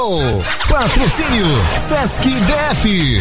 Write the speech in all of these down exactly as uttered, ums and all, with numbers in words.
Patrocínio Sesc D F.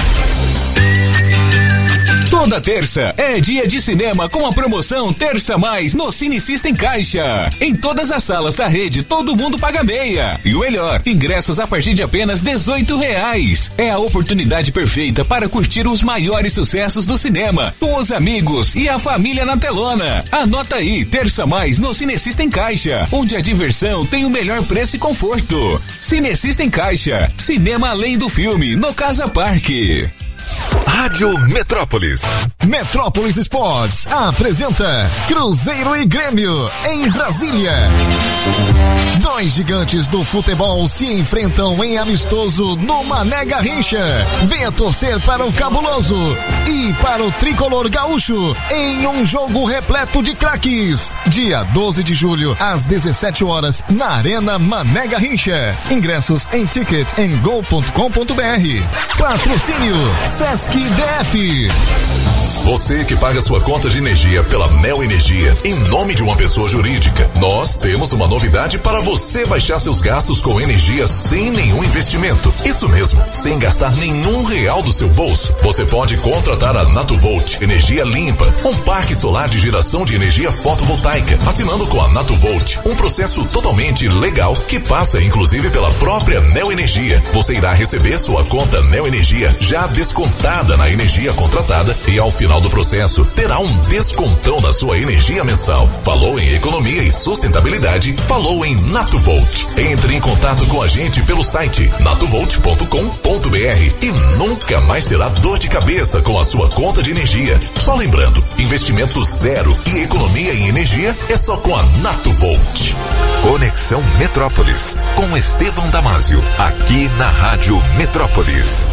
Toda terça é dia de cinema com a promoção Terça Mais no Cine System Caixa. Em todas as salas da rede, todo mundo paga meia. E o melhor, ingressos a partir de apenas dezoito reais. É a oportunidade perfeita para curtir os maiores sucessos do cinema, com os amigos e a família na telona. Anota aí, Terça Mais no Cine System Caixa, onde a diversão tem o melhor preço e conforto. Cine System Caixa, cinema além do filme, no Casa Parque. Rádio Metrópolis. Metrópolis Sports apresenta Cruzeiro e Grêmio em Brasília. Dois gigantes do futebol se enfrentam em amistoso no Mané Garrincha. Venha torcer para o Cabuloso e para o Tricolor Gaúcho em um jogo repleto de craques. Dia doze de julho, às dezessete horas, na Arena Mané Garrincha. Ingressos em ticket and go ponto com ponto br. Patrocínio Sesc D F. Você que paga sua conta de energia pela Neo Energia em nome de uma pessoa jurídica, nós temos uma novidade para você baixar seus gastos com energia sem nenhum investimento. Isso mesmo, sem gastar nenhum real do seu bolso. Você pode contratar a Natuvolt, energia limpa, um parque solar de geração de energia fotovoltaica, assinando com a Natuvolt, um processo totalmente legal que passa inclusive pela própria Neo Energia. Você irá receber sua conta Neo Energia já descontada na energia contratada e ao final do processo terá um descontão na sua energia mensal. Falou em economia e sustentabilidade, falou em Natuvolt. Entre em contato com a gente pelo site natuvolt ponto com ponto br e nunca mais terá dor de cabeça com a sua conta de energia. Só lembrando, investimento zero e economia em energia é só com a Natuvolt. Conexão Metrópolis com Estevão Damásio, aqui na Rádio Metrópolis.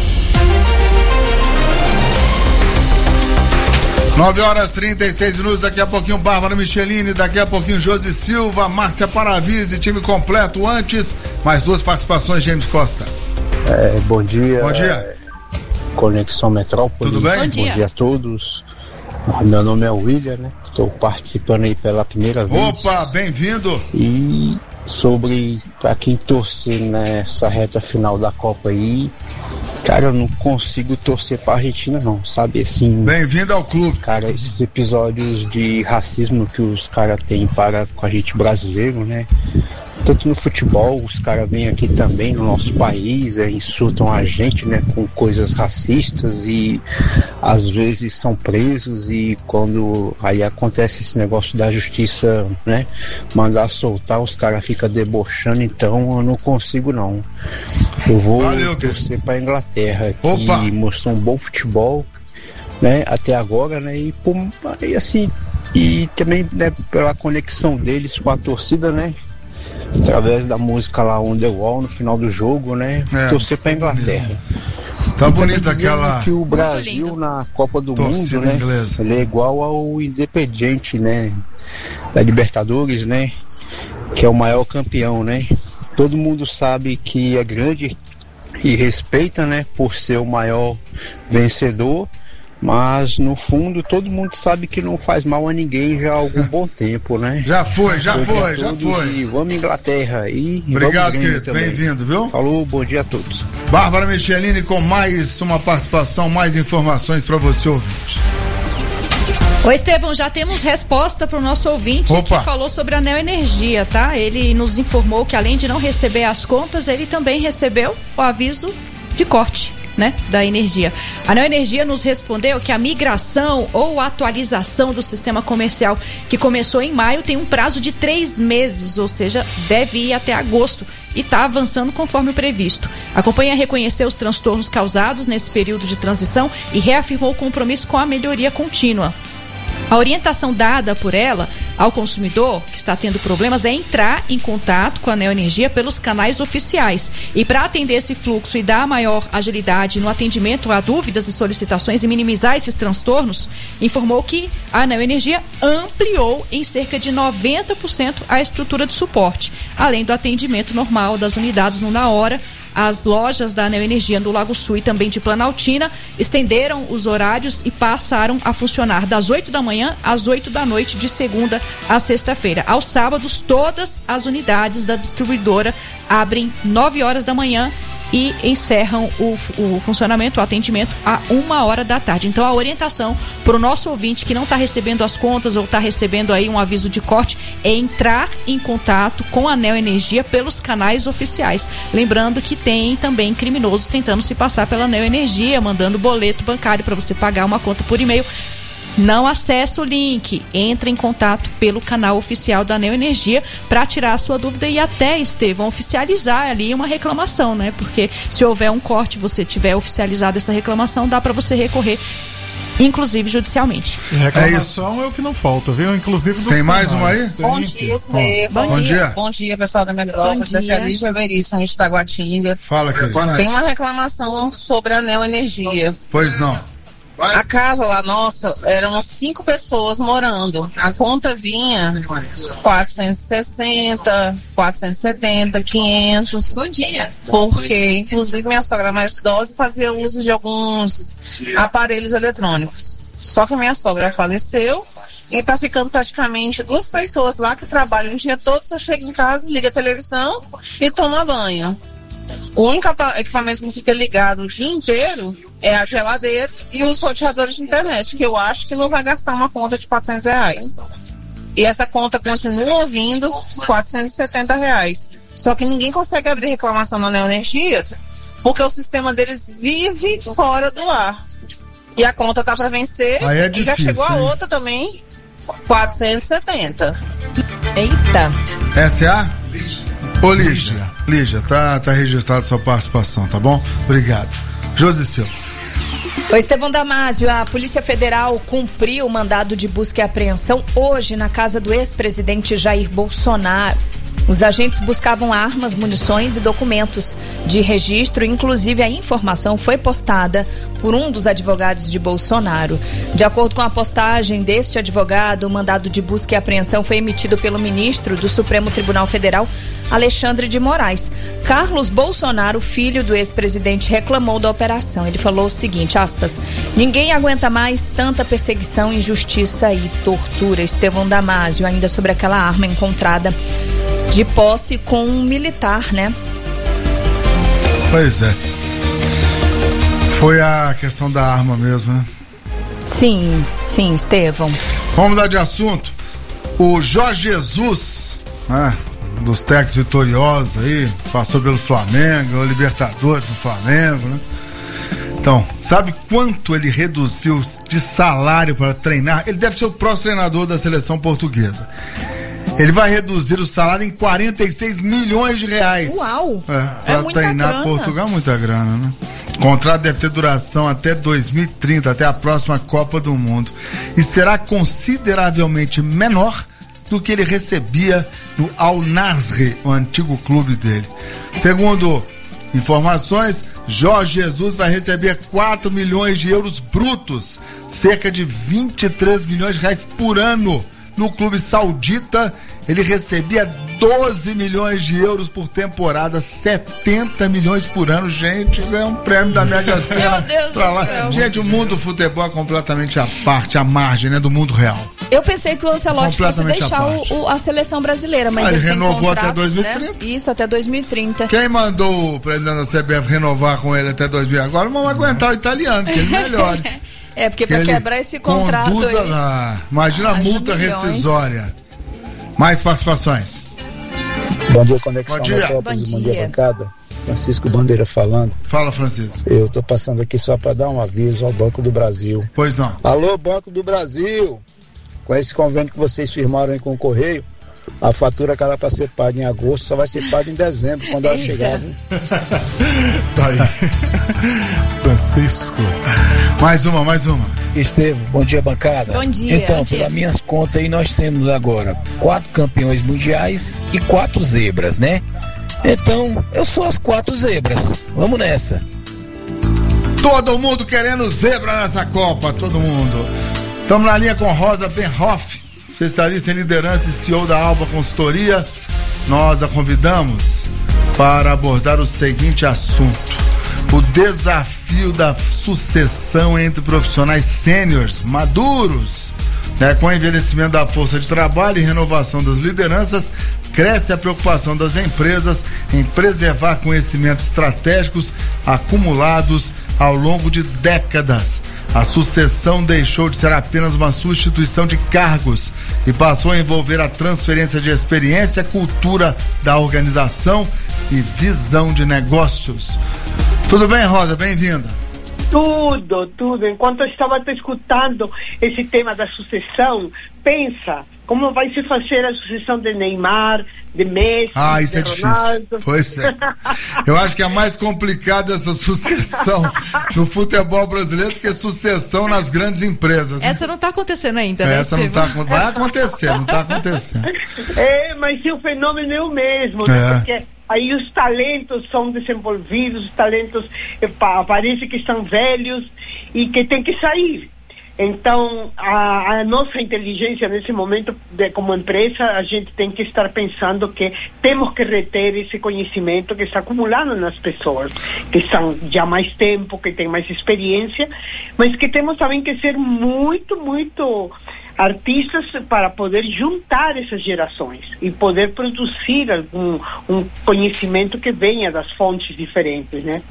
nove horas e trinta e seis minutos, daqui a pouquinho Bárbara Michelini, daqui a pouquinho Josi Silva, Márcia Paravise, time completo. Antes, mais duas participações, James Costa. É, bom dia. Bom dia. É, Conexão Metrópolis. Tudo bem? Bom dia. Bom dia a todos. Meu nome é William, né? Estou participando aí pela primeira vez. Opa, bem-vindo. E sobre para quem torcer nessa reta final da Copa aí, cara, eu não consigo torcer pra Argentina não, sabe, assim... Bem-vindo ao clube. Cara, esses episódios de racismo que os caras têm para com a gente brasileiro, né? Tanto no futebol, os caras vêm aqui também no nosso país, é, insultam a gente, né, com coisas racistas e às vezes são presos e quando aí acontece esse negócio da justiça, né, mandar soltar, os caras ficam debochando, então eu não consigo não. Eu vou Valeu, torcer para a Inglaterra, que Opa. mostrou um bom futebol, né, até agora, né, e, por, e assim, e também, né, pela conexão deles com a torcida, né, através da música lá On The Wall no final do jogo, né, é, torcer para a Inglaterra. Tá bonita aquela... que o Brasil na Copa do Mundo, né, inglesa. Ele é igual ao Independiente, né, da Libertadores, né, que é o maior campeão, né. Todo mundo sabe que é grande e respeita, né, por ser o maior vencedor, mas no fundo todo mundo sabe que não faz mal a ninguém já há algum bom tempo, né? Já foi, já foi, já foi. E vamos Inglaterra e obrigado, querido, bem-vindo, viu? Falou, bom dia a todos. Bárbara Michelini com mais uma participação, mais informações para você, ouvinte. Ô Estevão, já temos resposta para o nosso ouvinte Opa. que falou sobre a Neo Energia, tá? Ele nos informou que além de não receber as contas, ele também recebeu o aviso de corte, né, da energia. A Neo Energia nos respondeu que a migração ou atualização do sistema comercial que começou em maio tem um prazo de três meses, ou seja, deve ir até agosto e está avançando conforme o previsto. A companhia reconheceu os transtornos causados nesse período de transição e reafirmou o compromisso com a melhoria contínua. A orientação dada por ela ao consumidor que está tendo problemas é entrar em contato com a Neo Energia pelos canais oficiais. E para atender esse fluxo e dar maior agilidade no atendimento a dúvidas e solicitações e minimizar esses transtornos, informou que a Neo Energia ampliou em cerca de noventa por cento a estrutura de suporte, além do atendimento normal das unidades no na hora, As lojas da Neo Energia do Lago Sul e também de Planaltina estenderam os horários e passaram a funcionar das oito da manhã às oito da noite, de segunda a sexta-feira. Aos sábados, todas as unidades da distribuidora abrem nove horas da manhã e encerram o, o funcionamento, o atendimento a uma hora da tarde. Então a orientação para o nosso ouvinte que não está recebendo as contas ou está recebendo aí um aviso de corte é entrar em contato com a Neo Energia pelos canais oficiais. Lembrando que tem também criminoso tentando se passar pela Neo Energia, mandando boleto bancário para você pagar uma conta por e-mail. Não acesse o link, entre em contato pelo canal oficial da Neo Energia para tirar a sua dúvida e até, Estevão, oficializar ali uma reclamação, né? Porque se houver um corte, você tiver oficializado essa reclamação, dá para você recorrer, inclusive judicialmente. E reclamação é, é o que não falta, viu? Inclusive dos Tem mais um aí? Tem... Bom dia, Estevão. Bom, Bom dia. dia. Bom dia, pessoal da Metrópolis. É Feliz Averícia, de Taguatinga. Fala, querido. Tem uma reclamação sobre a Neo Energia. Pois não. A casa lá nossa, eram cinco pessoas morando. A conta vinha quatrocentos e sessenta, quatrocentos e setenta, quinhentos. Bom dia. Porque, inclusive, minha sogra mais idosa fazia uso de alguns aparelhos eletrônicos. Só que minha sogra faleceu e tá ficando praticamente duas pessoas lá que trabalham o dia todo. Só chega em casa, liga a televisão e toma banho. O único equipamento que fica ligado o dia inteiro é a geladeira e os roteadores de internet, que eu acho que não vai gastar uma conta de quatrocentos reais. E essa conta continua vindo quatrocentos e setenta reais. Só que ninguém consegue abrir reclamação na Neo Energia, porque o sistema deles vive fora do ar. E a conta tá para vencer, é e difícil, já chegou a hein? outra também, quatrocentos e setenta. Eita! S A? Ô, Lígia. Lígia, tá, tá registrada sua participação, tá bom? Obrigado. Josi Silva. O Estevão Damásio, a Polícia Federal cumpriu o mandado de busca e apreensão hoje na casa do ex-presidente Jair Bolsonaro. Os agentes buscavam armas, munições e documentos de registro, inclusive a informação foi postada por um dos advogados de Bolsonaro. De acordo com a postagem deste advogado, o mandado de busca e apreensão foi emitido pelo ministro do Supremo Tribunal Federal, Alexandre de Moraes. Carlos Bolsonaro, filho do ex-presidente, reclamou da operação. Ele falou o seguinte, aspas, ninguém aguenta mais tanta perseguição, injustiça e tortura. Estevão Damásio, ainda sobre aquela arma encontrada de posse com um militar, né? Pois é. Foi a questão da arma mesmo, né? Sim, sim, Estevão. Vamos mudar de assunto. O Jorge Jesus, né? Um dos técnicos vitoriosos aí, passou pelo Flamengo, o Libertadores do Flamengo, né? Então, sabe quanto ele reduziu de salário para treinar? Ele deve ser o próximo treinador da seleção portuguesa. Ele vai reduzir o salário em quarenta e seis milhões de reais. Uau! É, para é muita treinar grana. Portugal, muita grana, né? O contrato deve ter duração até dois mil e trinta, até a próxima Copa do Mundo. E será consideravelmente menor do que ele recebia no Al Nassr, o antigo clube dele. Segundo informações, Jorge Jesus vai receber quatro milhões de euros brutos, cerca de vinte e três milhões de reais por ano. No clube saudita, ele recebia doze milhões de euros por temporada, setenta milhões por ano. Gente, isso é um prêmio da Mega Sena. Meu Deus pra do lá. céu. Gente, o mundo do futebol é completamente à parte, à margem, né, do mundo real. Eu pensei que o Ancelotti fosse Completamente deixar à o, parte. o- a seleção brasileira, mas Ah, ele ele tem renovou contrato, até dois mil e trinta. Né? Isso, até dois mil e trinta. Quem mandou o presidente da C B F renovar com ele até dois mil? Agora vamos aguentar o italiano, que ele melhore. É, porque Que pra ele quebrar esse contrato conduza- aí... ah, imagina a Haja multa milhões. rescisória. Mais participações. Bom dia, Conexão Bom dia. Metrópolis, Bom bom dia, dia. bancada. Francisco Bandeira falando. Fala, Francisco. Eu estou passando aqui só para dar um aviso ao Banco do Brasil. Pois não. Alô, Banco do Brasil! Com esse convênio que vocês firmaram aí com o Correio, a fatura que era para ser paga em agosto só vai ser paga em dezembro, quando ela Eita. chegar. Viu? Tá aí. Francisco. Mais uma, mais uma. Estevam, bom dia, bancada. Bom dia, Então, bom dia. pelas minhas contas aí, nós temos agora quatro campeões mundiais e quatro zebras, né? Então, eu sou as quatro zebras. Vamos nessa. Todo mundo querendo zebra nessa Copa, todo mundo. Estamos na linha com Rosa Benhoff, especialista em liderança e C E O da Alba Consultoria. Nós a convidamos para abordar o seguinte assunto: o desafio da sucessão entre profissionais sêniores, maduros, né? Com o envelhecimento da força de trabalho e renovação das lideranças, cresce a preocupação das empresas em preservar conhecimentos estratégicos acumulados ao longo de décadas. A sucessão deixou de ser apenas uma substituição de cargos e passou a envolver a transferência de experiência, cultura da organização e visão de negócios. Tudo bem, Rosa? Bem-vinda. Tudo, tudo. Enquanto eu estava te escutando esse tema da sucessão, pensa como vai se fazer a sucessão de Neymar, de Messi, ah, isso de é Ronaldo. Difícil. Pois é. Eu acho que é mais complicado essa sucessão no futebol brasileiro do que sucessão nas grandes empresas. Né? Essa não está acontecendo ainda, né? Essa não está acontecendo. Vai acontecer, não está acontecendo. É, mas o fenômeno é o mesmo, é. né? Porque aí os talentos são desenvolvidos, os talentos parece que estão velhos e que tem que sair. Então, a, a nossa inteligência nesse momento, de, como empresa, a gente tem que estar pensando que temos que reter esse conhecimento que está acumulado nas pessoas, que estão já há mais tempo, que têm mais experiência, mas que temos também que ser muito, muito artistas para poder juntar essas gerações e poder produzir algum um conhecimento que venha das fontes diferentes, né?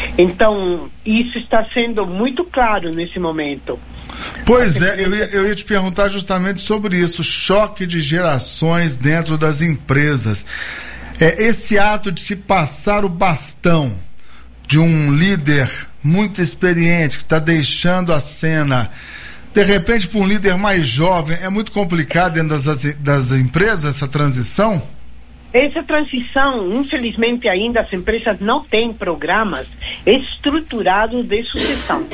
Então, isso está sendo muito claro nesse momento. Pois é, eu ia, eu ia te perguntar justamente sobre isso, choque de gerações dentro das empresas. É, esse ato de se passar o bastão de um líder muito experiente, que está deixando a cena, de repente para um líder mais jovem, é muito complicado dentro das, das empresas essa transição? Essa transição, infelizmente ainda as empresas não têm programas estruturados de sucessão.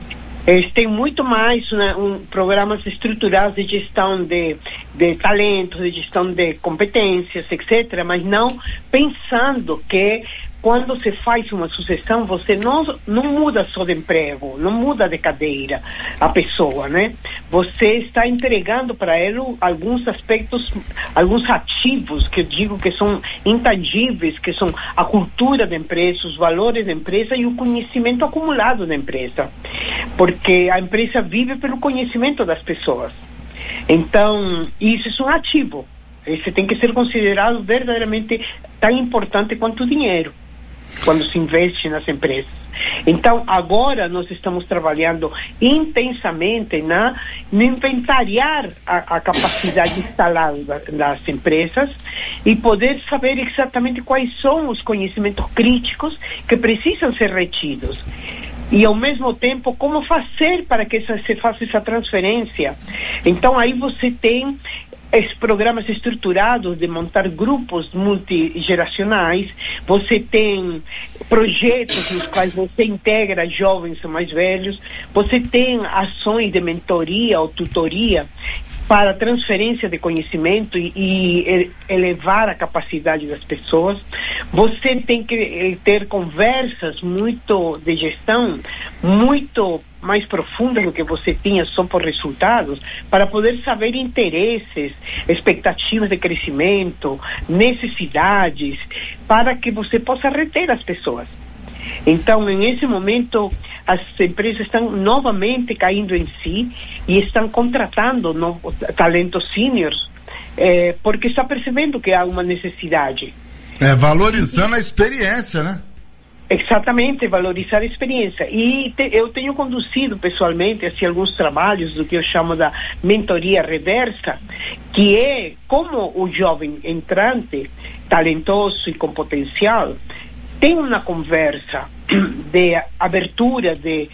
Eles têm muito mais, né, um, programas estruturados de gestão de, de talentos, de gestão de competências, etcétera, mas não pensando que quando se faz uma sucessão, você não, não muda só de emprego, não muda de cadeira a pessoa, né? Você está entregando para ele alguns aspectos, alguns ativos que eu digo que são intangíveis, que são a cultura da empresa, os valores da empresa e o conhecimento acumulado da empresa. Porque a empresa vive pelo conhecimento das pessoas. Então, isso é um ativo. Esse tem que ser considerado verdadeiramente tão importante quanto o dinheiro, quando se investe nas empresas. Então, agora nós estamos trabalhando intensamente na, no inventariar a, a capacidade instalada das empresas e poder saber exatamente quais são os conhecimentos críticos que precisam ser retidos. E, ao mesmo tempo, como fazer para que essa, se faça essa transferência. Então, aí você tem esses programas estruturados de montar grupos multigeracionais, você tem projetos nos quais você integra jovens ou mais velhos, você tem ações de mentoria ou tutoria para transferência de conhecimento e, e elevar a capacidade das pessoas. Você tem que ter conversas muito de gestão, muito mais profundas do que você tinha só por resultados, para poder saber interesses, expectativas de crescimento, necessidades, para que você possa reter as pessoas. Então, nesse momento, as empresas estão novamente caindo em si e estão contratando novos talentos seniors, eh, porque está percebendo que há uma necessidade. É, valorizando a experiência, né? Exatamente, valorizar a experiência. E te, eu tenho conduzido pessoalmente assim, alguns trabalhos do que eu chamo da mentoria reversa, que é como o jovem entrante, talentoso e com potencial, tem uma conversa de abertura, de,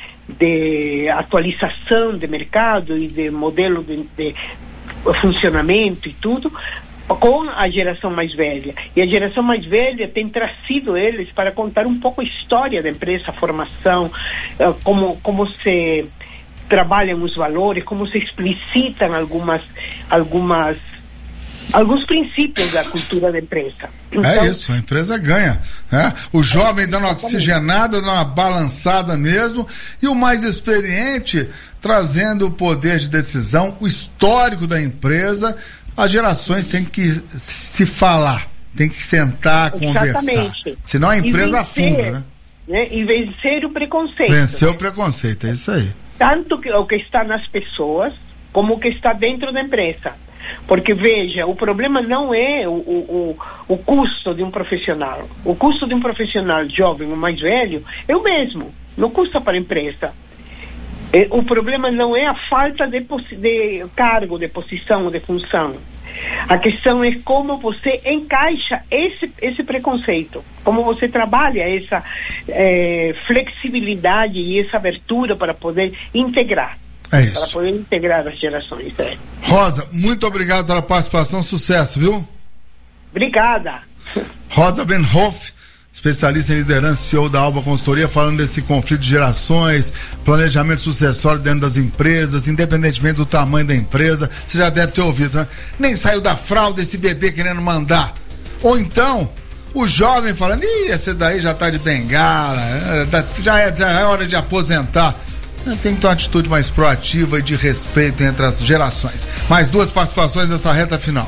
de atualização de mercado e de modelo de, de funcionamento e tudo, com a geração mais velha. E a geração mais velha tem trazido eles para contar um pouco a história da empresa, a formação, como, como se trabalham os valores, como se explicitam algumas, algumas alguns princípios da cultura da empresa. Então, é isso, a empresa ganha, né? O jovem dando uma oxigenada, dando uma balançada mesmo, e o mais experiente trazendo o poder de decisão, o histórico da empresa. As gerações têm que se falar, tem que sentar, conversar. Exatamente. Senão a empresa afunda, né? né? E vencer o preconceito. Vencer né? o preconceito, é isso aí. Tanto que, o que está nas pessoas, como o que está dentro da empresa. Porque, veja, o problema não é o, o, o, o custo de um profissional. O custo de um profissional jovem ou mais velho é o mesmo. Não custa para a empresa. É, o problema não é a falta de, de cargo, de posição ou de função. A questão é como você encaixa esse, esse preconceito, como você trabalha essa é, flexibilidade e essa abertura para poder integrar. É isso. Para poder integrar as gerações. É. Rosa, muito obrigado pela participação, sucesso, viu? Obrigada. Rosa Benhoff, especialista em liderança, C E O da Alba Consultoria, falando desse conflito de gerações, planejamento sucessório dentro das empresas, independentemente do tamanho da empresa. Você já deve ter ouvido, né? Nem saiu da fralda esse bebê querendo mandar. Ou então, o jovem falando, ih, esse daí já tá de bengala, já é, já é hora de aposentar. Tem que ter uma atitude mais proativa e de respeito entre as gerações. Mais duas participações nessa reta final.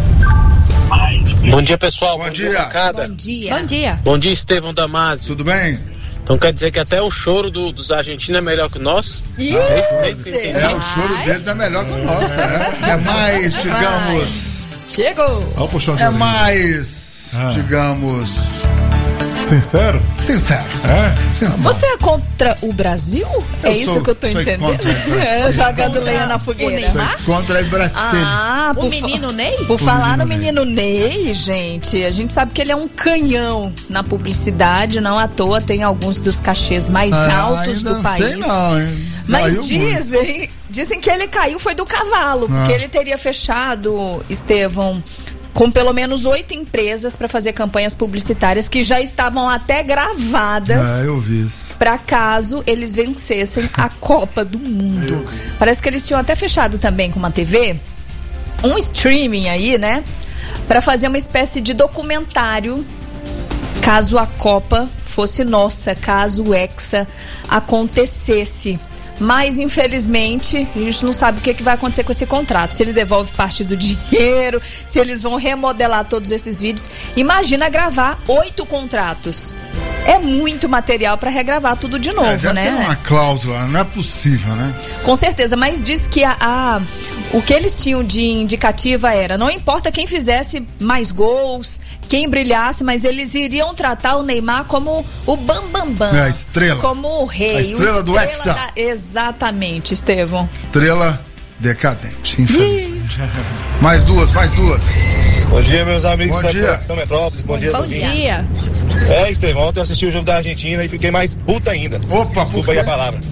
Bom dia, pessoal. Bom, Bom dia. dia, Bom dia. Bom dia. Bom dia, Estevão Damasio. Tudo bem? Então quer dizer que até o choro do, dos argentinos é melhor que o nosso? Isso. É, é, o choro deles é melhor que o nosso. É, é mais, digamos... Chegou. Olha o puxão de É orelha. mais, Ah. digamos... Sincero? Sincero. É? Sincero. Você é contra o Brasil? Eu é isso sou- que eu tô sou entendendo? contra o Brasil. É, jogando lenha na O fogueira. Neymar? Contra o Brasil. Ah, O por, menino Ney? por falar no menino menino Ney, gente, a gente sabe que ele é um canhão na publicidade, não à toa tem alguns dos cachês mais Ah, altos ainda do não sei país. não, hein? Mas Caiu muito. dizem, dizem que ele caiu foi do cavalo, porque Ah. ele teria fechado, Estevão, com pelo menos oito empresas para fazer campanhas publicitárias que já estavam até gravadas. Ah, eu vi isso. Para caso eles vencessem a Copa do Mundo. Parece que eles tinham até fechado também com uma T V, um streaming aí, né? Para fazer uma espécie de documentário caso a Copa fosse nossa, caso o Hexa acontecesse. Mas, infelizmente, a gente não sabe o que, que vai acontecer com esse contrato. Se ele devolve parte do dinheiro, se eles vão remodelar todos esses vídeos. Imagina gravar oito contratos. É muito material para regravar tudo de novo, É, deve né? ter uma cláusula, não é possível, né? Com certeza, mas diz que a, a- o que eles tinham de indicativa era, não importa quem fizesse mais gols, quem brilhasse, mas eles iriam tratar o Neymar como o bambambam. Bam, bam, É, a estrela. Como o rei. A estrela o do Hexa. da- Exatamente, Estevão. Estrela decadente, infelizmente. Mais duas, mais duas. Bom dia, meus amigos Bom da dia. Conexão Metrópolis. Bom, dia, Bom ouvintes. dia. É, Estevão, ontem eu assisti o jogo da Argentina e fiquei mais puta ainda. Opa, Desculpa aí a palavra.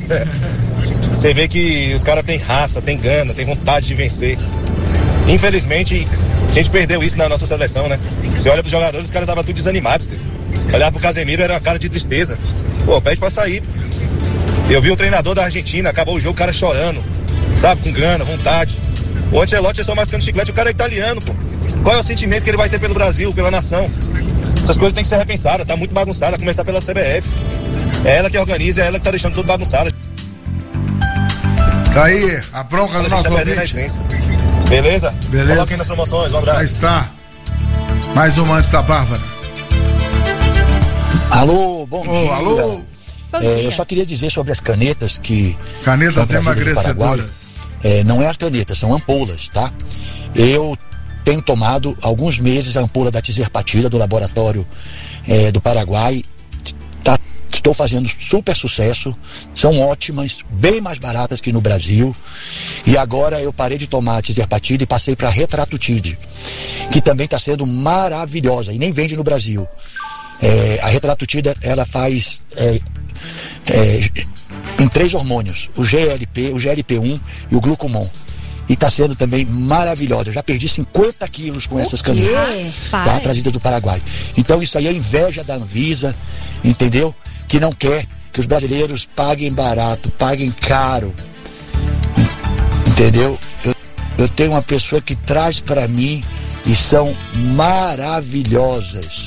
Você vê que os caras têm raça, têm gana, têm vontade de vencer. Infelizmente, a gente perdeu isso na nossa seleção, né? Você olha pros jogadores, os caras estavam tudo desanimados. Estevão. Olhar pro Casemiro era uma cara de tristeza. Pô, pede pra sair. Eu vi o treinador da Argentina, acabou o jogo, o cara chorando, sabe, com gana, vontade. O Ancelotti é só mascando chiclete, o cara é italiano, pô. Qual é o sentimento que ele vai ter pelo Brasil, pela nação? Essas coisas têm que ser repensadas, tá muito bagunçada, a começar pela C B F. É ela que organiza, é ela que tá deixando tudo bagunçado. Tá aí, a bronca do A gente nosso tá perdendo a ouvinte. essência. Beleza? Beleza. Coloquem nas promoções, um Já abraço. está. Mais uma antes da Bárbara. Alô, bom Ô, dia. alô. Bom É, dia. eu só queria dizer sobre as canetas que Canetas são trazidas do Paraguai. emagrecedoras. É, não é as canetas, são ampolas, tá? Eu tenho tomado há alguns meses a ampola da Tizerpatida do laboratório é, do Paraguai. Tá, estou fazendo super sucesso, são ótimas, bem mais baratas que no Brasil. E agora eu parei de tomar a Tizerpatida e passei para a Retratutide, que também está sendo maravilhosa e nem vende no Brasil. É, a Retratutida, ela faz é, é, em três hormônios, o G L P, o G L P um e o Glucomon. E está sendo também maravilhosa. Eu já perdi cinquenta quilos com essas quê? canetas, tá, Paz. trazidas do Paraguai. Então isso aí é inveja da Anvisa, entendeu? Que não quer que os brasileiros paguem barato, paguem caro. Entendeu? Eu, eu tenho uma pessoa que traz para mim e são maravilhosas.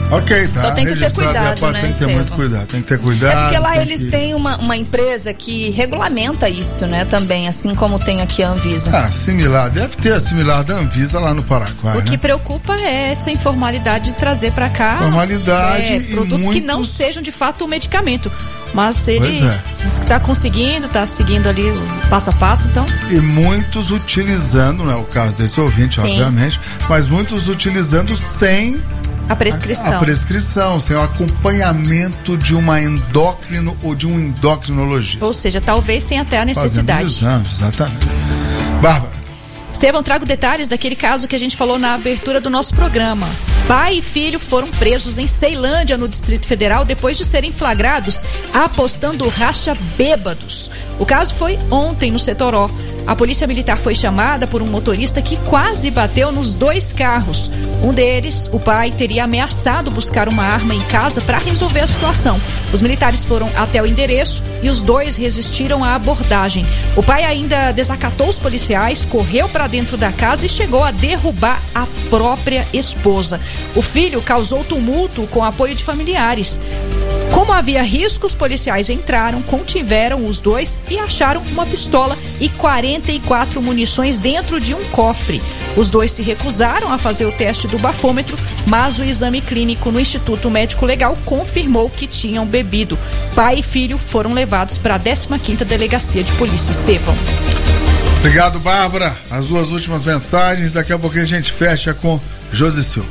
Ok, tá. Só tem que ter cuidado, pode, né, tem que ter Estevam? muito cuidado, tem que ter cuidado. É porque lá tem eles que... têm uma, uma empresa que regulamenta isso, né, também, assim como tem aqui a Anvisa. Ah, similar, deve ter a similar da Anvisa lá no Paraguai, O que né? preocupa é essa informalidade de trazer pra cá Formalidade é, e produtos muitos... que não sejam de fato um medicamento. Mas ele Pois é. diz que tá conseguindo, tá seguindo ali o passo a passo, então... E muitos utilizando, não é o caso desse ouvinte, Sim. obviamente, mas muitos utilizando sem A prescrição. A, a prescrição, sem o acompanhamento de uma endócrino ou de um endocrinologista. Ou seja, talvez sem até a necessidade. Fazendo os exames, exatamente. Bárbara. Estevão, trago detalhes daquele caso que a gente falou na abertura do nosso programa. Pai e filho foram presos em Ceilândia, no Distrito Federal, depois de serem flagrados apostando racha bêbados. O caso foi ontem no Setoró. A polícia militar foi chamada por um motorista que quase bateu nos dois carros. Um deles, o pai, teria ameaçado buscar uma arma em casa para resolver a situação. Os militares foram até o endereço e os dois resistiram à abordagem. O pai ainda desacatou os policiais, correu para dentro da casa e chegou a derrubar a própria esposa. O filho causou tumulto com apoio de familiares. Como havia risco, os policiais entraram, contiveram os dois e acharam uma pistola e quarenta e quatro munições dentro de um cofre. Os dois se recusaram a fazer o teste do bafômetro, mas o exame clínico no Instituto Médico Legal confirmou que tinham bebido. Pai e filho foram levados para a décima quinta Delegacia de Polícia. Estevão. Obrigado, Bárbara. As duas últimas mensagens, daqui a pouquinho a gente fecha com Josi Silva.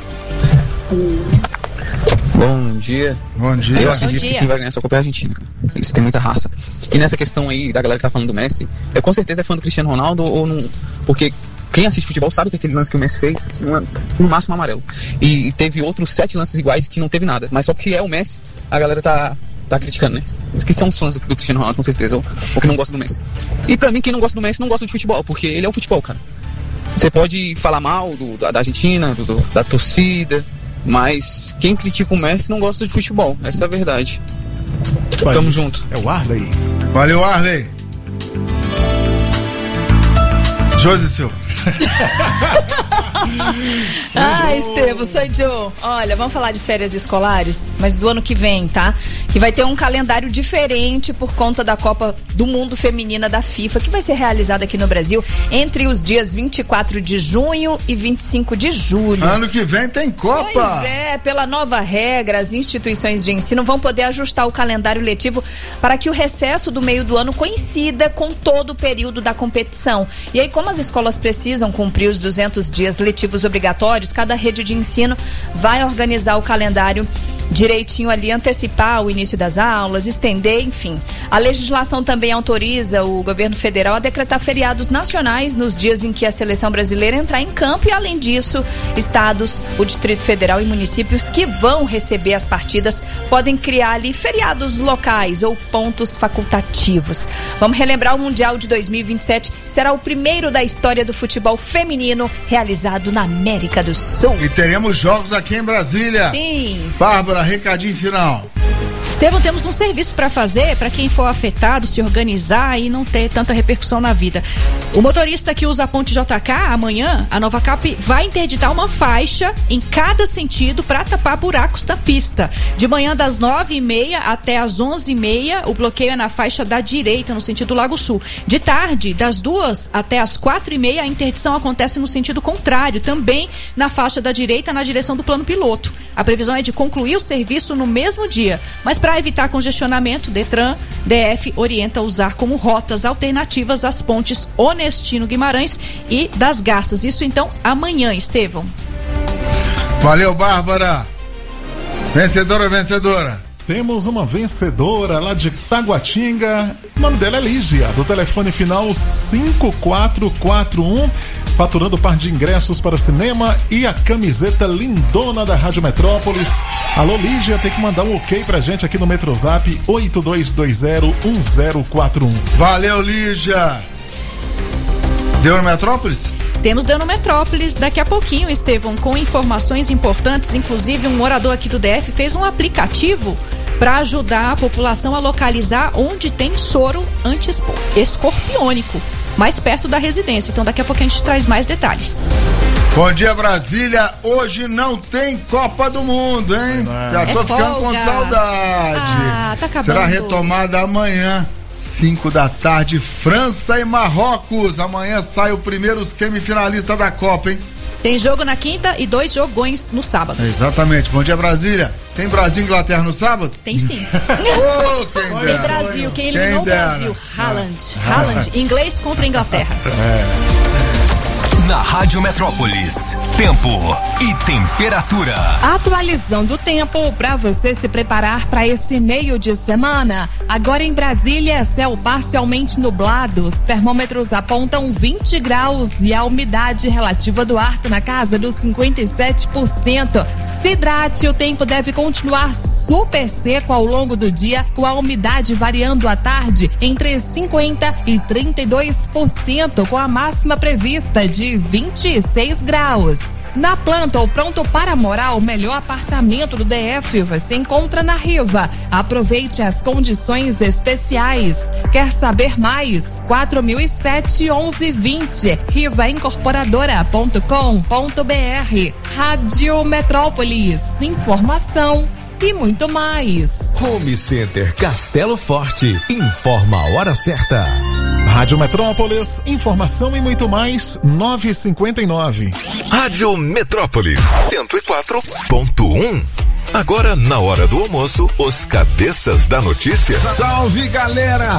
Bom dia. Bom dia. Eu acredito que quem vai ganhar essa Copa é a Argentina, cara. Eles têm muita raça. E nessa questão aí da galera que tá falando do Messi, eu com certeza é fã do Cristiano Ronaldo ou não. Porque quem assiste futebol sabe que aquele lance que o Messi fez, no máximo amarelo. E teve outros sete lances iguais que não teve nada. Mas só porque é o Messi, a galera tá, tá criticando, né? Os que são os fãs do, do Cristiano Ronaldo, com certeza, ou, ou que não gostam do Messi. E pra mim, quem não gosta do Messi não gosta de futebol, porque ele é o futebol, cara. Você pode falar mal do, da, da Argentina, do, do, da torcida, mas quem critica o Messi não gosta de futebol. Essa é a verdade. Vai, tamo junto. É o Arley. Valeu, Arley. Josi Silva. Ah, Estevão, sou Joe. Olha, vamos falar de férias escolares, mas do ano que vem, tá? Que vai ter um calendário diferente por conta da Copa do Mundo Feminina da FIFA, que vai ser realizada aqui no Brasil entre os dias vinte e quatro de junho e vinte e cinco de julho. Ano que vem tem Copa. Pois é, pela nova regra, as instituições de ensino vão poder ajustar o calendário letivo para que o recesso do meio do ano coincida com todo o período da competição. E aí, como as escolas precisam cumprir os duzentos dias letivos obrigatórios, cada rede de ensino vai organizar o calendário direitinho ali, antecipar o início das aulas, estender, enfim. A legislação também autoriza o governo federal a decretar feriados nacionais nos dias em que a seleção brasileira entrar em campo e, além disso, estados, o Distrito Federal e municípios que vão receber as partidas podem criar ali feriados locais ou pontos facultativos. Vamos relembrar o Mundial de dois mil e vinte e sete, será o primeiro da história do futebol feminino realizado na América do Sul. E teremos jogos aqui em Brasília. Sim. Bárbara, recadinho final. Estevão, temos um serviço para fazer para quem for afetado se organizar e não ter tanta repercussão na vida. O motorista que usa a ponte J K, amanhã, a Nova Cap vai interditar uma faixa em cada sentido para tapar buracos da pista. De manhã, das nove e meia até as onze e meia, o bloqueio é na faixa da direita, no sentido Lago Sul. De tarde, das duas até as quatro e meia, a interdição acontece no sentido contrário, também na faixa da direita, na direção do plano piloto. A previsão é de concluir o serviço no mesmo dia, mas para evitar congestionamento, Detran, D F orienta a usar como rotas alternativas as pontes Onestino Guimarães e das Garças. Isso então amanhã, Estevão. Valeu, Bárbara. Vencedora, vencedora. Temos uma vencedora lá de Taguatinga. O nome dela é Lígia, do telefone final cinco quatro quatro um, faturando o par de ingressos para cinema e a camiseta lindona da Rádio Metrópolis. Alô, Lígia, tem que mandar um ok pra gente aqui no Metrozap oito dois dois zero um zero quatro um. Valeu, Lígia. Deu no Metrópolis? Temos Deu no Metrópolis daqui a pouquinho, Estevão, com informações importantes. Inclusive, um morador aqui do D F fez um aplicativo para ajudar a população a localizar onde tem soro anti-escorpiônico. mais perto da residência. Então daqui a pouco a gente traz mais detalhes. Bom dia, Brasília. Hoje não tem Copa do Mundo, hein? É. Já tô é ficando folga. com saudade. Ah, tá acabando. Será retomada amanhã, cinco da tarde, França e Marrocos. Amanhã sai o primeiro semifinalista da Copa, hein? Tem jogo na quinta e dois jogões no sábado. Exatamente. Bom dia, Brasília. Tem Brasil e Inglaterra no sábado? Tem sim. oh, quem Tem dera. Brasil. Quem eliminou quem o Brasil? Haaland. Haaland. Inglês contra a Inglaterra. É. Na Rádio Metrópolis, tempo e temperatura. Atualizando o tempo para você se preparar para esse meio de semana. Agora em Brasília, céu parcialmente nublado. Os termômetros apontam vinte graus e a umidade relativa do ar tá na casa dos cinquenta e sete por cento. Se hidrate, o tempo deve continuar super seco ao longo do dia, com a umidade variando à tarde entre cinquenta e trinta e dois por cento, com a máxima prevista de vinte e seis graus. Na planta ou pronto para morar, o melhor apartamento do D F você encontra na Riva. Aproveite as condições especiais. Quer saber mais? quatro mil e sete, onze, vinte. riva incorporadora ponto com ponto br. Rádio Metrópolis. Informação e muito mais. Home Center Castelo Forte. Informa a hora certa. Rádio Metrópolis, informação e muito mais, nove e cinquenta e nove. Rádio Metrópolis, cento e quatro ponto um. Agora, na hora do almoço, os cabeças da notícia. Salve, galera!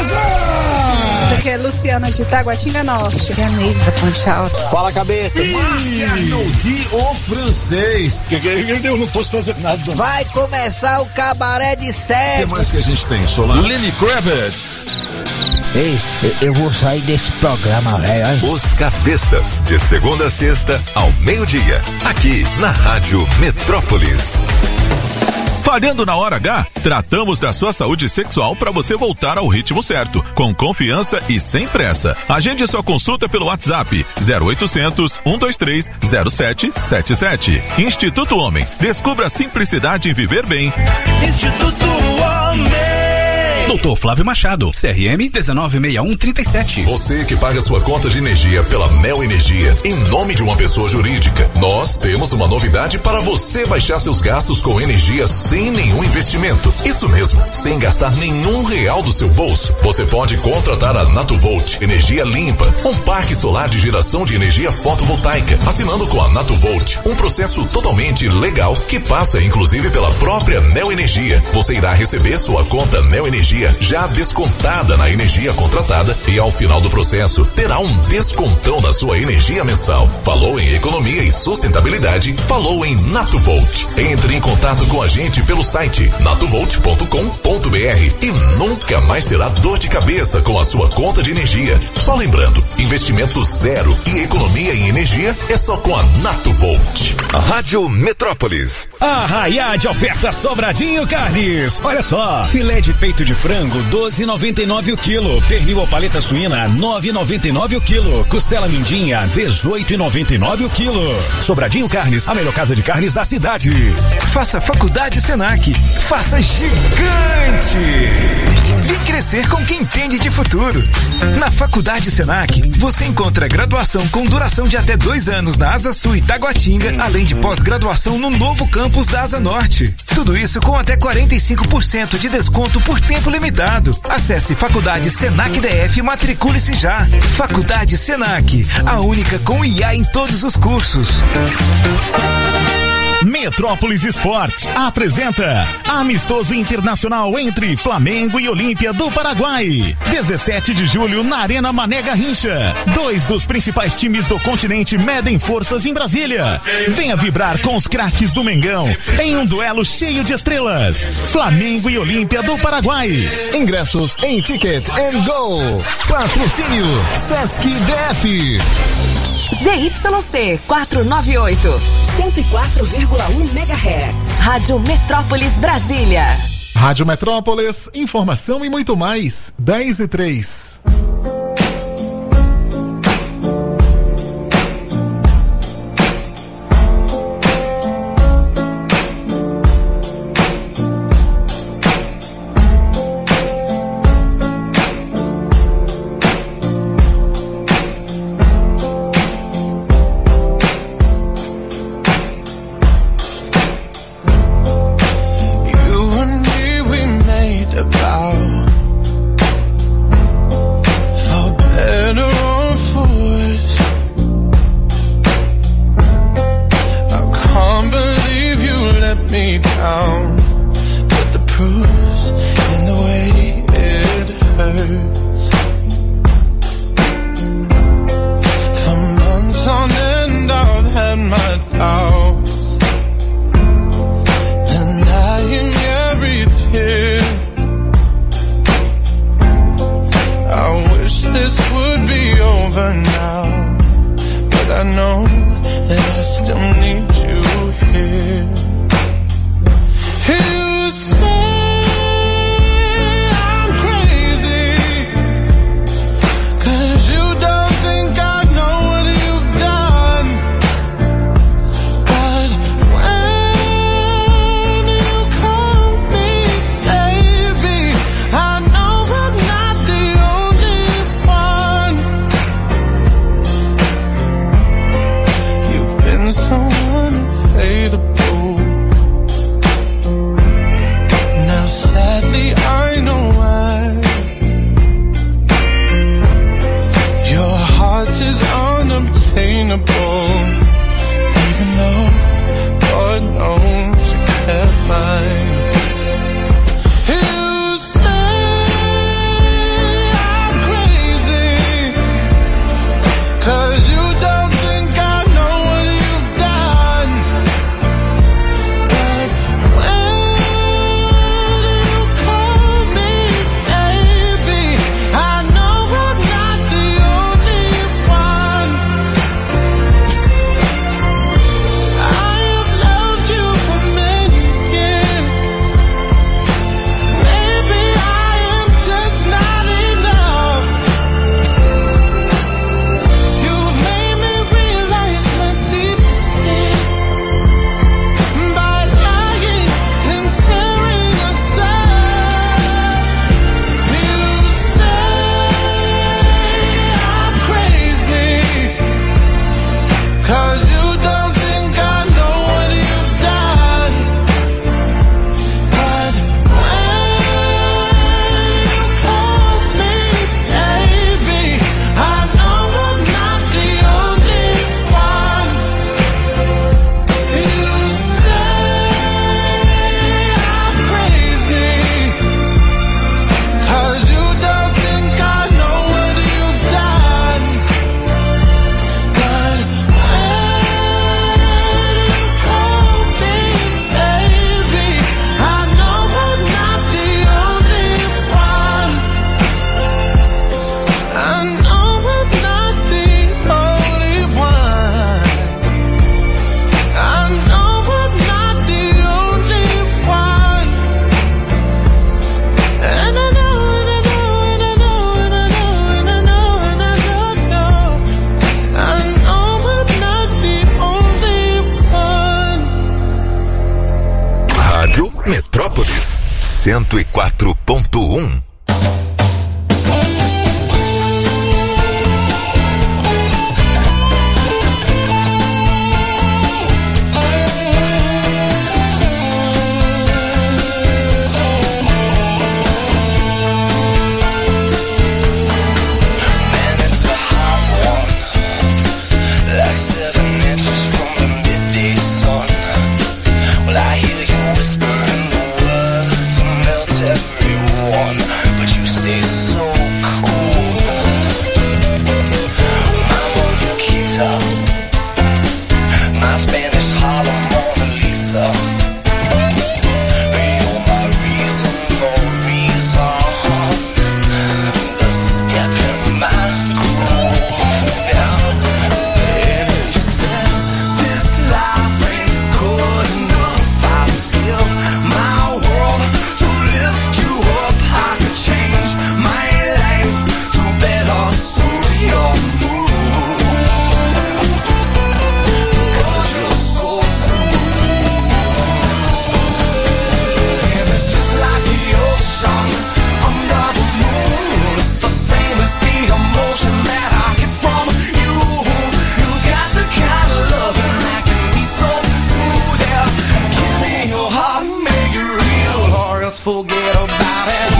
Beleza! Aqui é Luciana de Taguatinga Norte. Ganeide da Ponte Alta. Fala, cabeça! Arnoldi, o francês. Eu não posso fazer nada. Vai começar o cabaré de sete. O que mais que a gente tem, Solar? Lenny Kravitz. Ei, eu vou sair desse programa, velho. Os cabeças, de segunda a sexta, ao meio-dia, aqui na Rádio Metrópolis. Falhando na hora H, tratamos da sua saúde sexual para você voltar ao ritmo certo, com confiança e sem pressa. Agende sua consulta pelo WhatsApp zero oitocentos, cento e vinte e três, zero sete sete sete. Instituto Homem, descubra a simplicidade em viver bem. Instituto Homem. doutor Flávio Machado, C R M dezenove sessenta e um trinta e sete. Você que paga sua conta de energia pela Neo Energia em nome de uma pessoa jurídica, nós temos uma novidade para você baixar seus gastos com energia sem nenhum investimento. Isso mesmo, sem gastar nenhum real do seu bolso. Você pode contratar a Natuvolt, energia limpa, um parque solar de geração de energia fotovoltaica, assinando com a Natuvolt, um processo totalmente legal que passa inclusive pela própria Neo Energia. Você irá receber sua conta Neo Energia já descontada na energia contratada e ao final do processo terá um descontão na sua energia mensal. Falou em economia e sustentabilidade? Falou em Natuvolt. Entre em contato com a gente pelo site natuvolt ponto com ponto br e nunca mais terá dor de cabeça com a sua conta de energia. Só lembrando, investimento zero e economia em energia é só com a Natuvolt. Rádio Metrópolis. Arraiá de oferta Sobradinho Carnes. Olha só, filé de peito de frango doze reais e noventa e nove o quilo, pernil ou paleta suína nove reais e noventa e nove o quilo, costela mindinha dezoito reais e noventa e nove o quilo. Sobradinho Carnes, a melhor casa de carnes da cidade. Faça Faculdade Senac, faça gigante. Vem crescer com quem entende de futuro. Na Faculdade Senac, você encontra graduação com duração de até dois anos na Asa Sul e Taguatinga, além de pós-graduação no novo campus da Asa Norte. Tudo isso com até quarenta e cinco por cento de desconto por tempo limitado. Acesse Faculdade Senac D F e matricule-se já. Faculdade Senac, a única com I A em todos os cursos. Metrópolis Esportes apresenta Amistoso Internacional entre Flamengo e Olímpia do Paraguai. dezessete de julho na Arena Mané Garrincha. Dois dos principais times do continente medem forças em Brasília. Venha vibrar com os craques do Mengão em um duelo cheio de estrelas. Flamengo e Olímpia do Paraguai. Ingressos em Ticket and Go. Patrocínio Sesc D F. Z Y C quatrocentos e noventa e oito, cento e quatro vírgula um megahertz. Rádio Metrópolis Brasília. Rádio Metrópolis, informação e muito mais. dez e três. cento e quatro ponto um. Forget about it.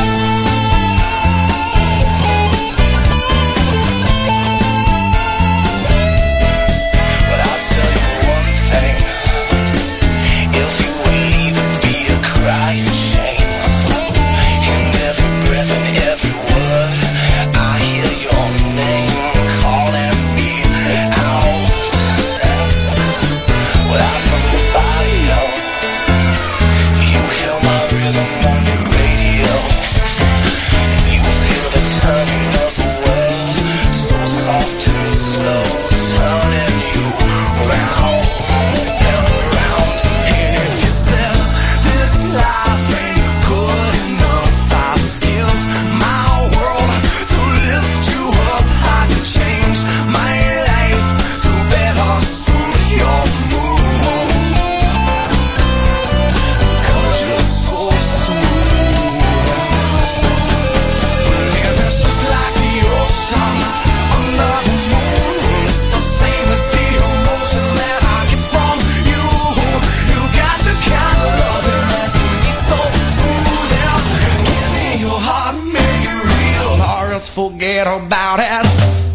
But I'll tell you one thing. If you would leave it be a crying shame. In every breath and every word I hear your name calling me out. Without from the body, no. You hear my rhythm on your radio. You feel the turning of the world, so soft and slow, turning you round and around. And if you said this life ain't good enough, I would give my world to lift you up. I could change my life to better suit your mood. 'Cause you're so smooth. And it's just like the ocean under the moon. It's the same as the emotion that I get from you. You got the kind of loving that can be so smooth. Yeah. Give me your heart, make it real, or else forget about it.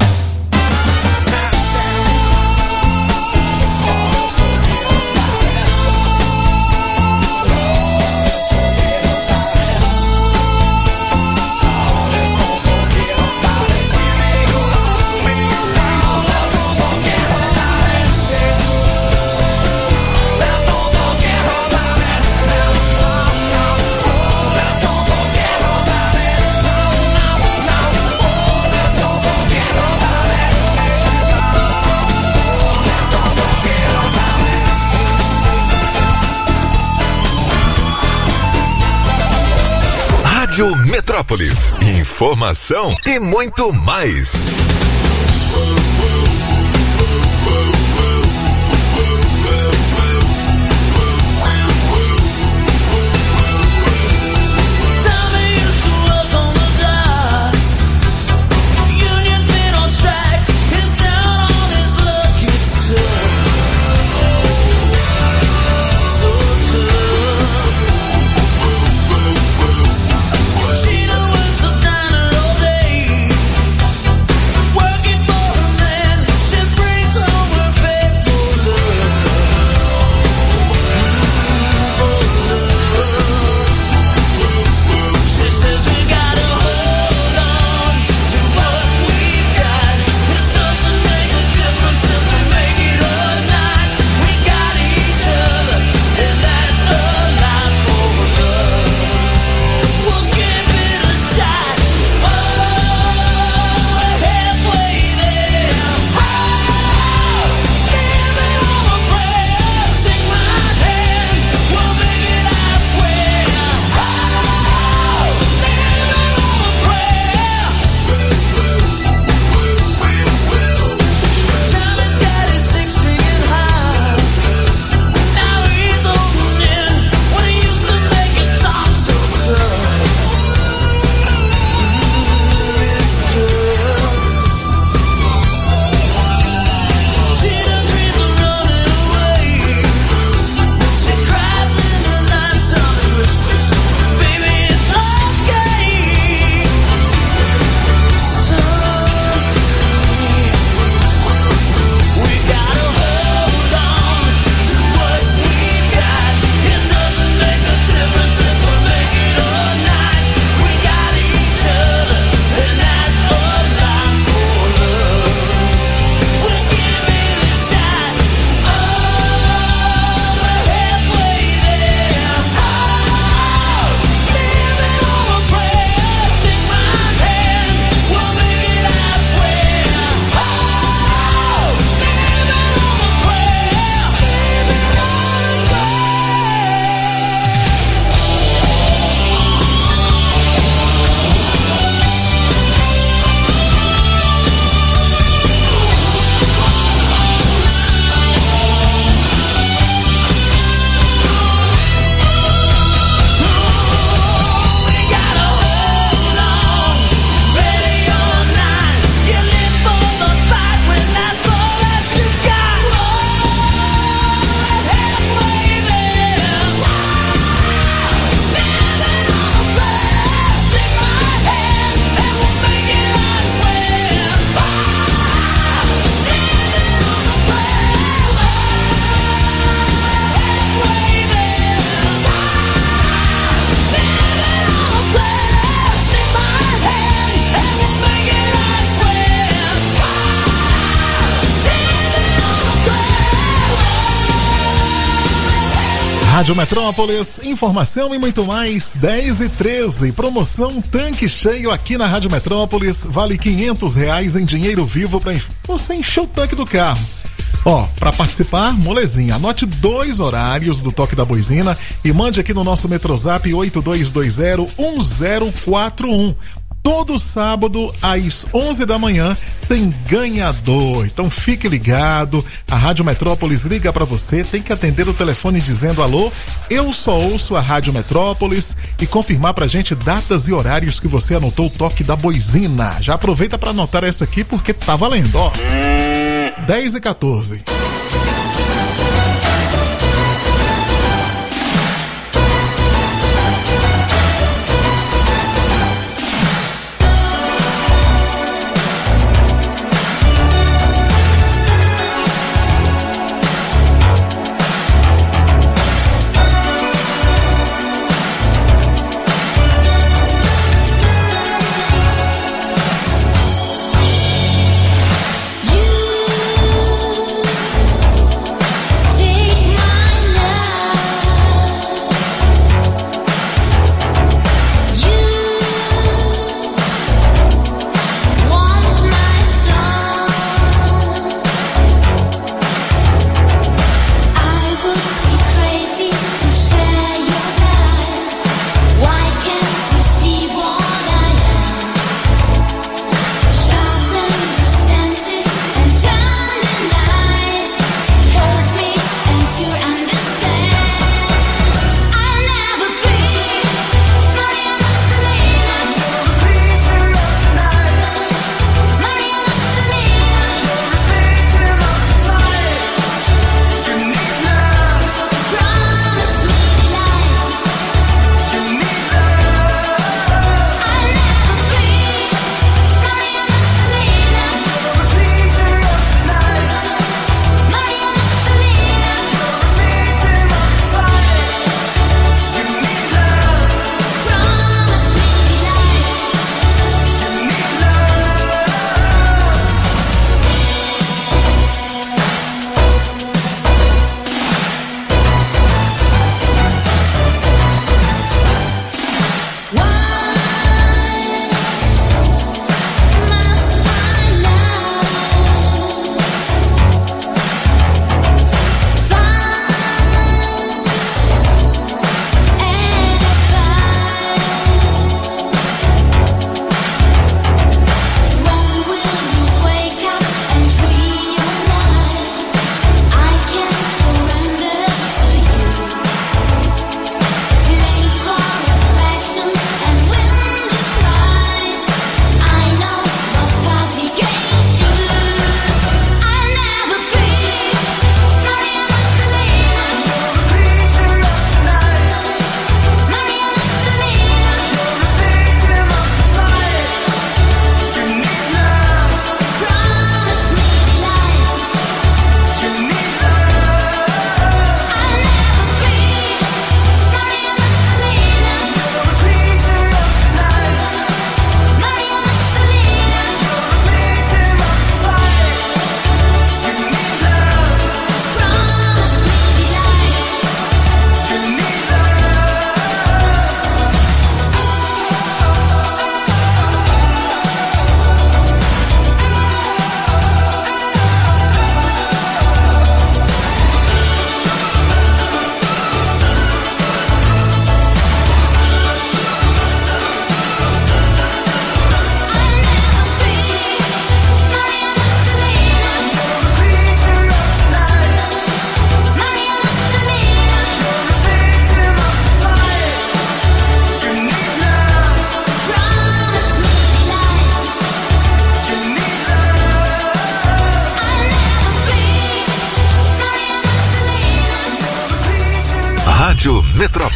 Rádio Metrópolis. Informação e muito mais. She don't work so down all day, working for a man Rádio Metrópolis, informação e muito mais, dez e treze, promoção tanque cheio aqui na Rádio Metrópolis, vale quinhentos reais em dinheiro vivo para você encher o tanque do carro. Ó, para participar, molezinha, anote dois horários do Toque da Boizina e mande aqui no nosso Metrozap oito dois dois zero um zero quatro um. Todo sábado, às onze da manhã, tem ganhador. Então fique ligado. A Rádio Metrópolis liga para você. Tem que atender o telefone dizendo alô, eu só ouço a Rádio Metrópolis e confirmar pra gente datas e horários que você anotou o Toque da Boizina. Já aproveita para anotar essa aqui porque tá valendo, ó. dez e quatorze.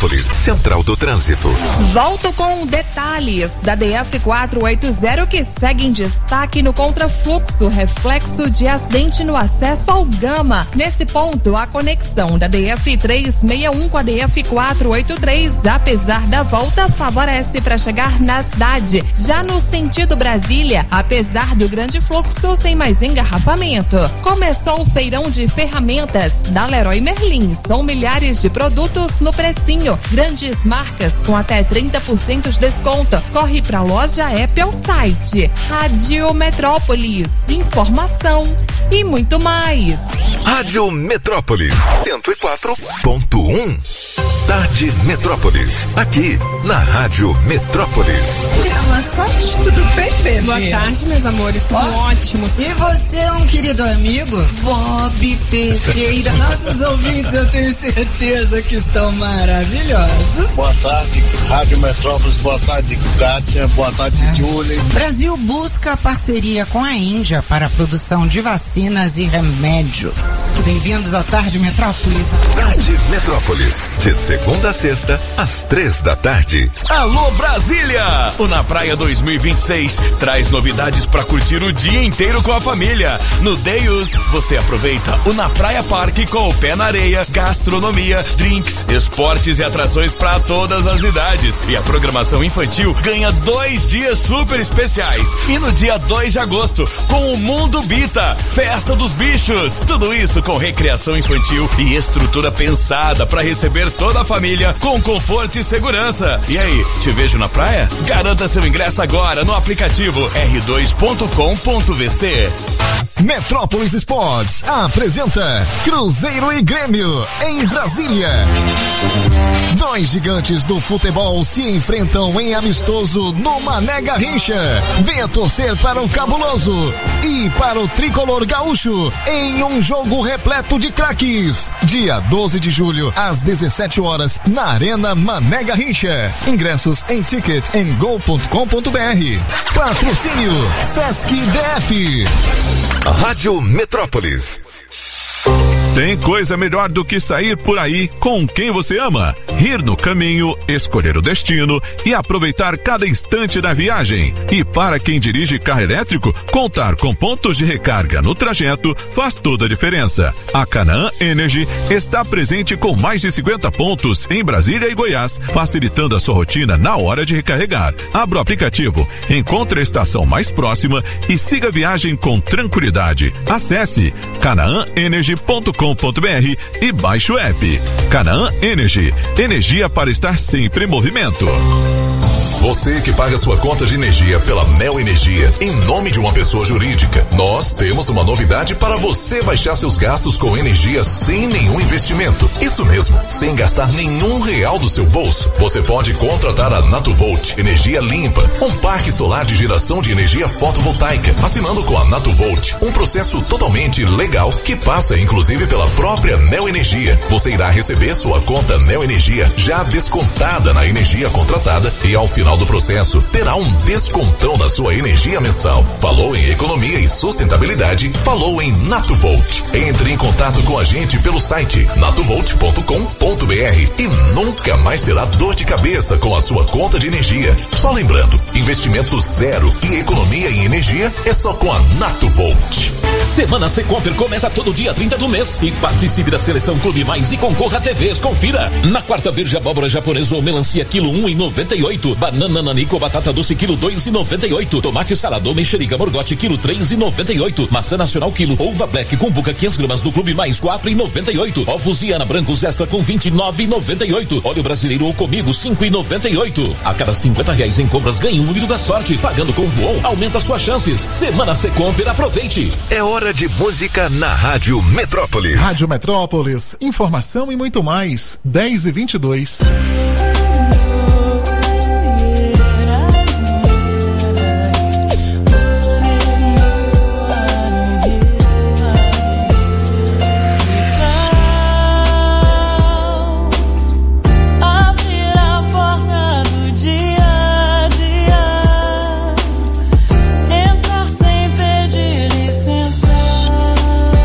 Metrópolis, Central do Trânsito. Volto com detalhes da D F quatrocentos e oitenta que segue em destaque no contrafluxo, reflexo de acidente no acesso ao Gama. Nesse ponto, a conexão da D F trezentos e sessenta e um com a D F quatrocentos e oitenta e três, apesar da volta, favorece para chegar na cidade. Já no sentido Brasília, apesar do grande fluxo, sem mais engarrafamento. Começou o feirão de ferramentas da Leroy Merlin. São milhares de produtos no precinho. Grandes marcas com até trinta por cento de desconto. Corre pra loja app ao site. Rádio Metrópolis. Informação e muito mais. Rádio Metrópolis cento e quatro ponto um. Tarde Metrópolis. Aqui na Rádio Metrópolis. Boa sorte, tudo bem, bebê? Boa tarde, meus amores. São oh, ótimos. E você é um querido amigo? Bob Ferreira. Nossos ouvintes, eu tenho certeza que estão maravilhosos. Boa tarde, Rádio Metrópolis. Boa tarde, Kátia. Boa tarde, é. Julie. Brasil busca parceria com a Índia para a produção de vacinas e remédios. Bem-vindos ao Tarde Metrópolis. Tarde Metrópolis. De segunda a sexta, às três da tarde. Alô, Brasília! O Na Praia dois mil e vinte e seis traz novidades para curtir o dia inteiro com a família. No Deus, você aproveita o Na Praia Parque com o pé na areia, gastronomia, drinks, esportes e atrações para todas as idades. E a programação infantil ganha dois dias super especiais. E no dia dois de agosto, com o Mundo Bita, Festa dos Bichos. Tudo isso com recreação infantil e estrutura pensada para receber toda a família com conforto e segurança. E aí, te vejo na praia? Garanta seu ingresso agora no aplicativo r dois ponto com ponto v c. Metrópolis Esportes apresenta Cruzeiro e Grêmio em Brasília. Dois gigantes do futebol se enfrentam em amistoso no Mané Garrincha. Venha torcer para o Cabuloso e para o Tricolor Gaúcho em um jogo repleto de craques. Dia doze de julho, às dezessete horas, na Arena Mané Garrincha. Ingressos em ticket and go ponto com ponto b r. Patrocínio Sesc D F. Rádio Metrópolis. Tem coisa melhor do que sair por aí com quem você ama, rir no caminho, escolher o destino e aproveitar cada instante da viagem. E para quem dirige carro elétrico, contar com pontos de recarga no trajeto faz toda a diferença. A Canaã Energy está presente com mais de cinquenta pontos em Brasília e Goiás, facilitando a sua rotina na hora de recarregar. Abra o aplicativo, encontre a estação mais próxima e siga a viagem com tranquilidade. Acesse canaã energy ponto com ponto b r e baixe o app. Canaã Energy, energia para estar sempre em movimento. Você que paga sua conta de energia pela Neo Energia em nome de uma pessoa jurídica, nós temos uma novidade para você baixar seus gastos com energia sem nenhum investimento. Isso mesmo, sem gastar nenhum real do seu bolso. Você pode contratar a Natuvolt Energia Limpa, um parque solar de geração de energia fotovoltaica, assinando com a Natuvolt, um processo totalmente legal que passa inclusive pela própria Neo Energia. Você irá receber sua conta Neo Energia já descontada na energia contratada e ao final do processo terá um descontão na sua energia mensal. Falou em economia e sustentabilidade? Falou em Natuvolt. Entre em contato com a gente pelo site natuvolt ponto com ponto b r e nunca mais terá dor de cabeça com a sua conta de energia. Só lembrando, investimento zero e economia em energia é só com a Natuvolt. Semana Secomper começa todo dia trinta do mês e participe da seleção Clube Mais e concorra a T Vs. Confira. Na quarta verde abóbora japonesa ou melancia quilo um e noventa e oito. Banana nanico batata doce quilo dois e noventa e oito. Tomate salado mexerica morgote quilo três e noventa e oito. Maçã nacional quilo. Uva black com buca quinhentas gramas do Clube Mais quatro e noventa e oito. Ovos Iana brancos extra com vinte e nove e noventa e oito. Óleo brasileiro ou comigo cinco e noventa e oito. A cada cinquenta reais em compras ganhe um número da sorte. Pagando com Voon aumenta suas chances. Semana Secomper, aproveite. É hora de música na Rádio Metrópolis. Rádio Metrópolis, informação e muito mais. dez e vinte e dois.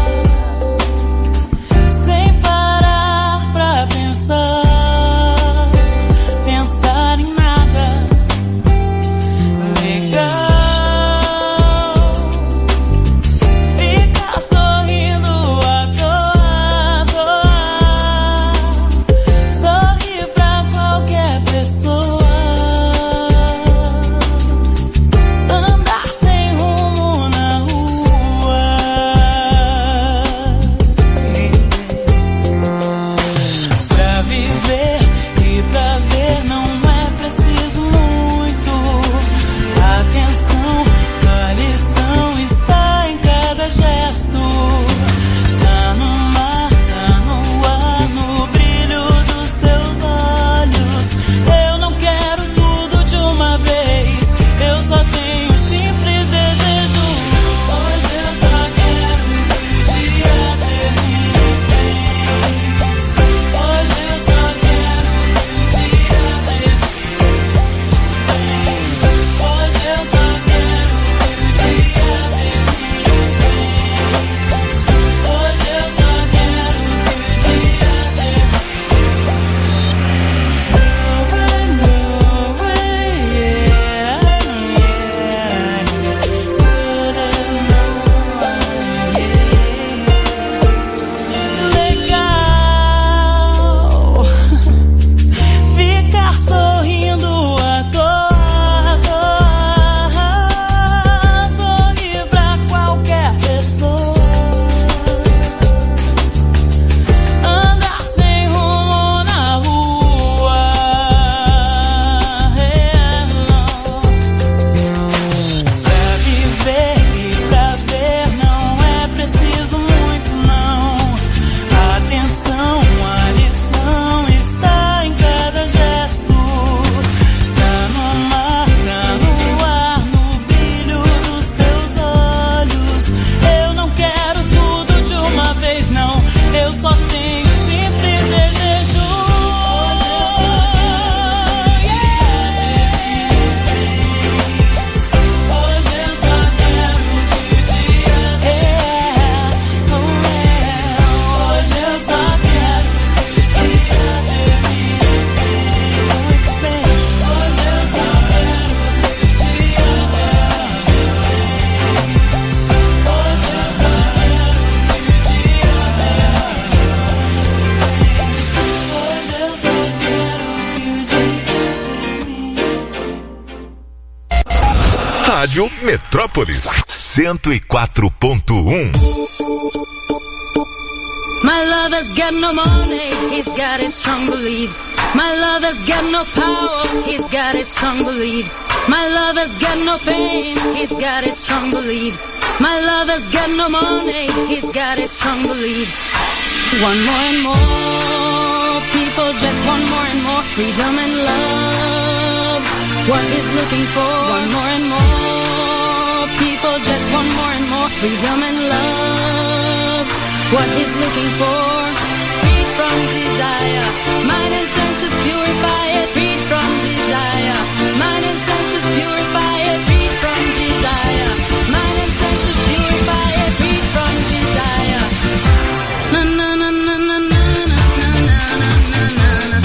Sem parar pra pensar Rádio Metrópolis cento e quatro ponto um. My lover's got no money, he's got his strong beliefs. My lover's got no power, he's got his strong beliefs. My lover's got no fame, he's got his strong beliefs. My lover's got no money, he's got his strong beliefs. One more and more, people just want more and more freedom and love. What he's looking for, one more and more, people just want more and more freedom and love. What he's looking for, freed from desire, mind and senses purify it, freed from desire, mind and senses purify it, freed from desire, mind and senses purify it, freed from desire. Na na na na na na na na na na na na.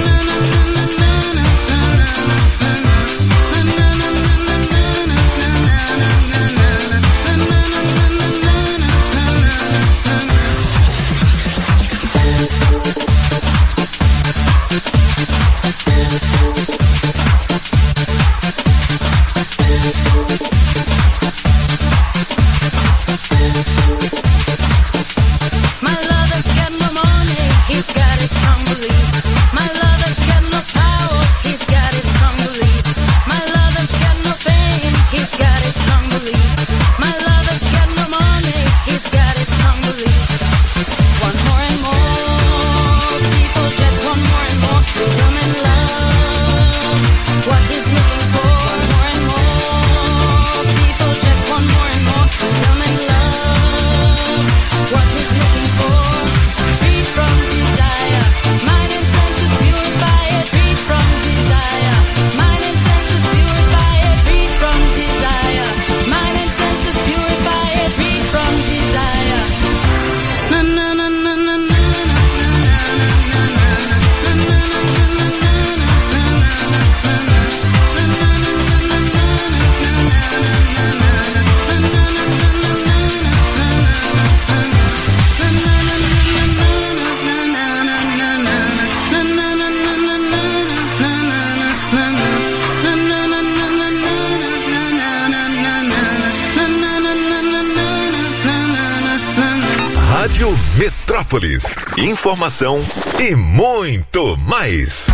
Rádio Metrópolis. Informação e muito mais.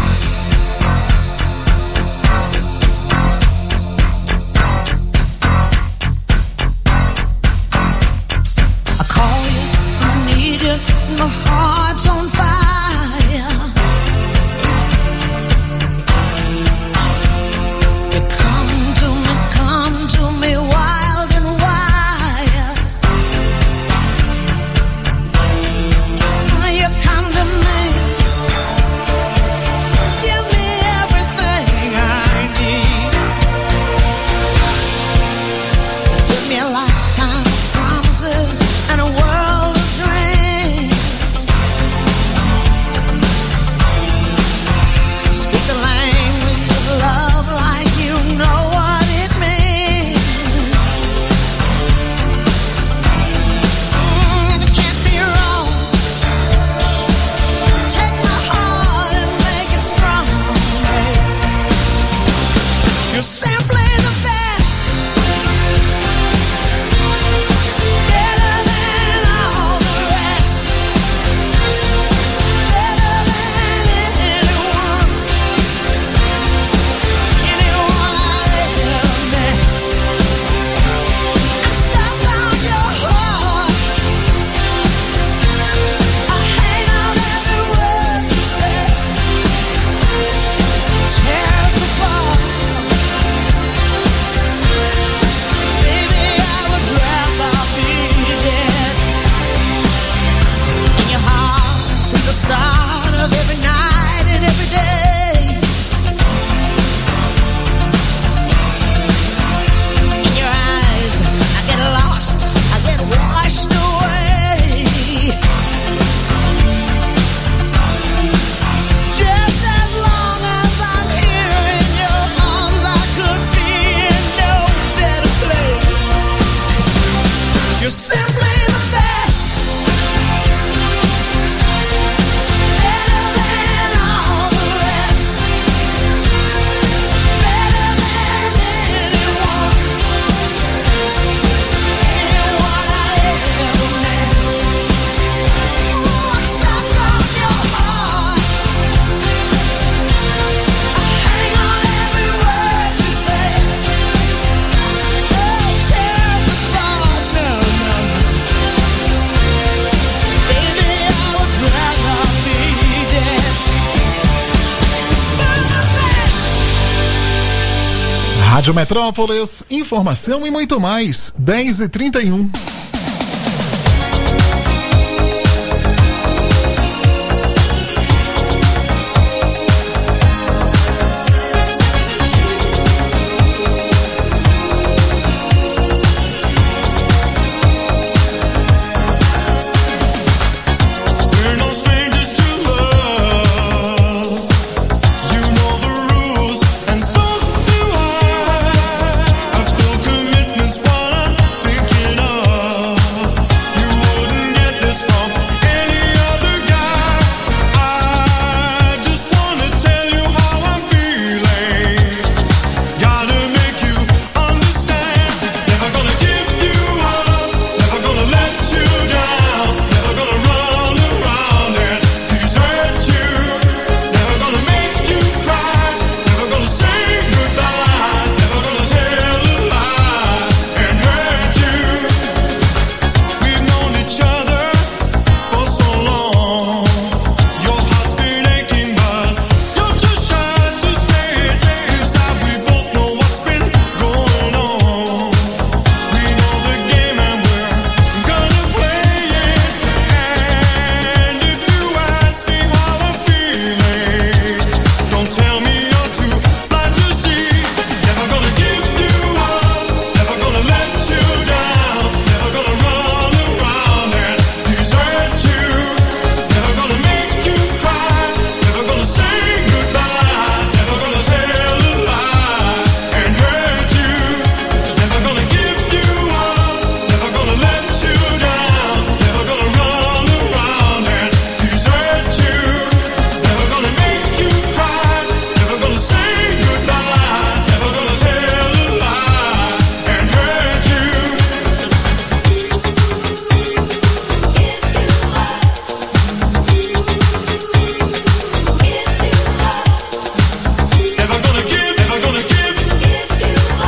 Rádio Metrópolis, informação e muito mais. dez e trinta e um.